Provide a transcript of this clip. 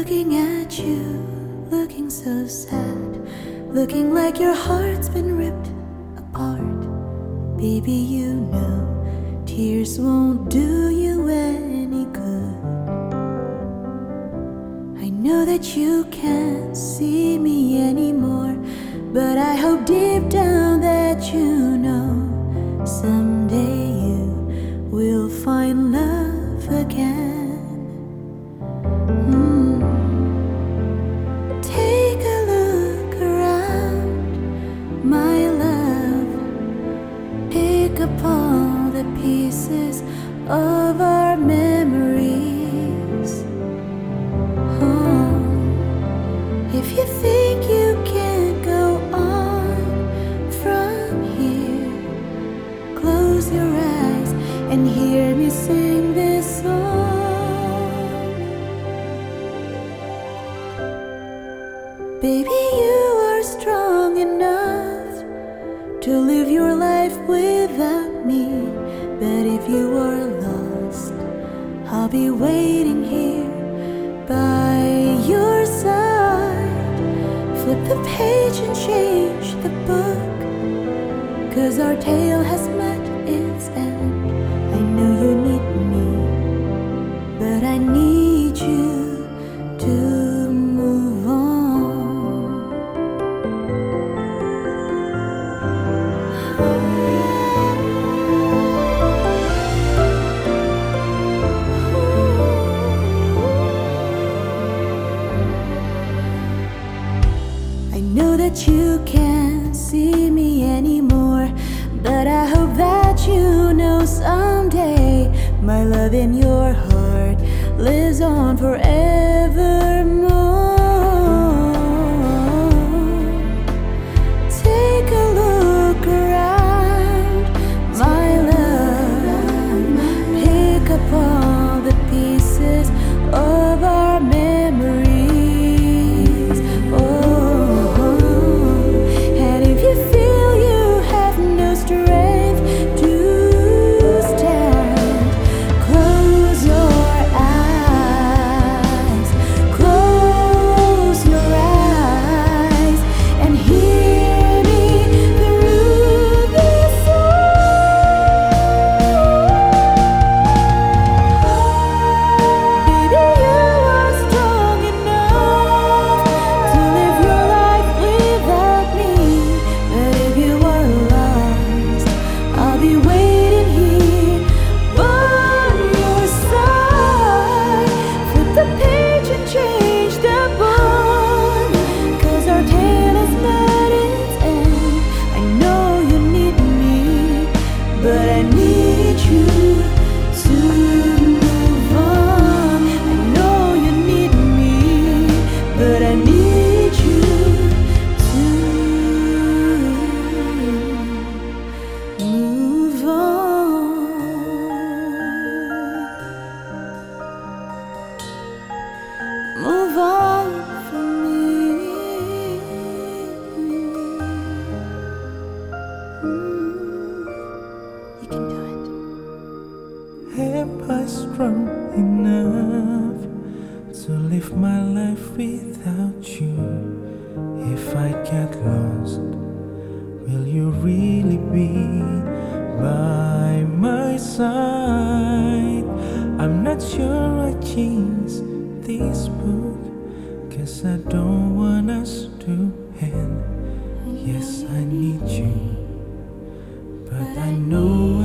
Looking at you, looking so sad, looking like your heart's been ripped apart. Baby, you know tears won't do you any good. I know that you can't see me anymore, but I hope deep down that you know someday you will find love again. Take a look around, my love. Pick up all the pieces of our memories. Oh, if you think you can't go on from here, close your eyes and hear me sing this song. Baby, you are strong enough to live your life without me. But if you are lost, I'll be waiting here by your side. Flip the page and change the book, 'cause our tale has met its end. I know you need me, but I need you to move on. I know that you can't see me anymore, but I hope that you know someday my love in your heart lives on forevermore. Take a look around, my love. Pick up all the pieces of our memories. Oh, and if you feel you have no strength to stand, close your eyes, close your eyes, and hear me through this song. Baby, you are strong enough to live your life without me. But if you are lost, I'll be waiting here by your side. Flip the page and change the book, 'cause our tale has met its end. I know you need me, but I need you to move on. I know you need me, but I need you to move on. Move on for me. You can do it. Am I strong enough to live my life without you? If I get lost, will you really be by my side? I'm not sure I changed this book, 'cause I don't want us to end. Yes, I need you, but I know